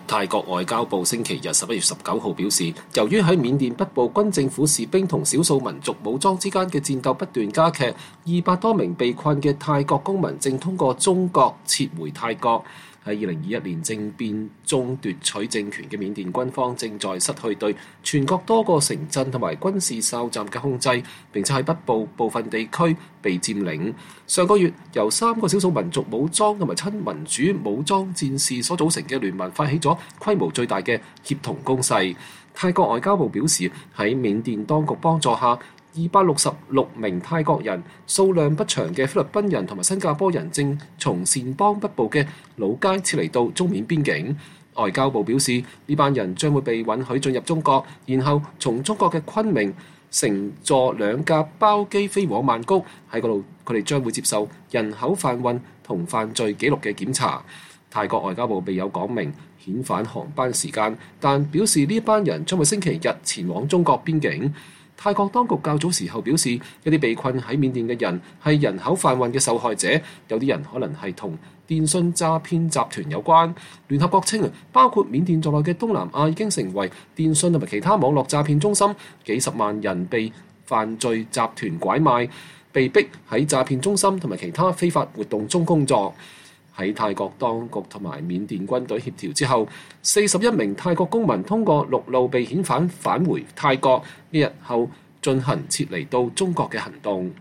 泰國外交部星期日11月19號表示，由於喺緬甸北部軍政府士兵同少數民族武裝之間嘅戰鬥不斷加劇，200多名被困嘅泰國公民正通過中國撤回泰國。喺2021年政變中奪取政權嘅緬甸軍方正在失去對全國多個城鎮同埋軍事哨站嘅控制，並且喺北部部分地區被佔領。上個月，由3個少數民族武裝同埋親民主武裝戰士所組成嘅聯盟發起咗規模最大嘅協同攻勢。泰國外交部表示，喺緬甸當局幫助下，266名泰國人、數量不詳嘅菲律賓人同埋新加坡人正從善邦北部嘅老街撤離到中緬邊境。外交部表示，呢班人將會被允許進入中國，然後從中國嘅昆明乘坐2架包機飛往曼谷。喺嗰度，佢哋將會接受人口販運同犯罪記錄嘅檢查。泰國外交部未有講明遣返航班時間，但表示呢班人將會星期日前往中國邊境。泰國當局較早時候表示，一啲被困喺緬甸嘅人係人口販運嘅受害者，有啲人可能係同電信詐騙集團有關。聯合國稱，包括緬甸在內嘅東南亞已經成為電信同埋其他網絡詐騙中心，幾十萬人被犯罪集團拐賣，被逼喺詐騙中心同埋其他非法活動中工作。喺泰國當局同埋緬甸軍隊協調之後，41名泰國公民通過陸路被遣返返回泰國，一日後進行撤離到中國嘅行動。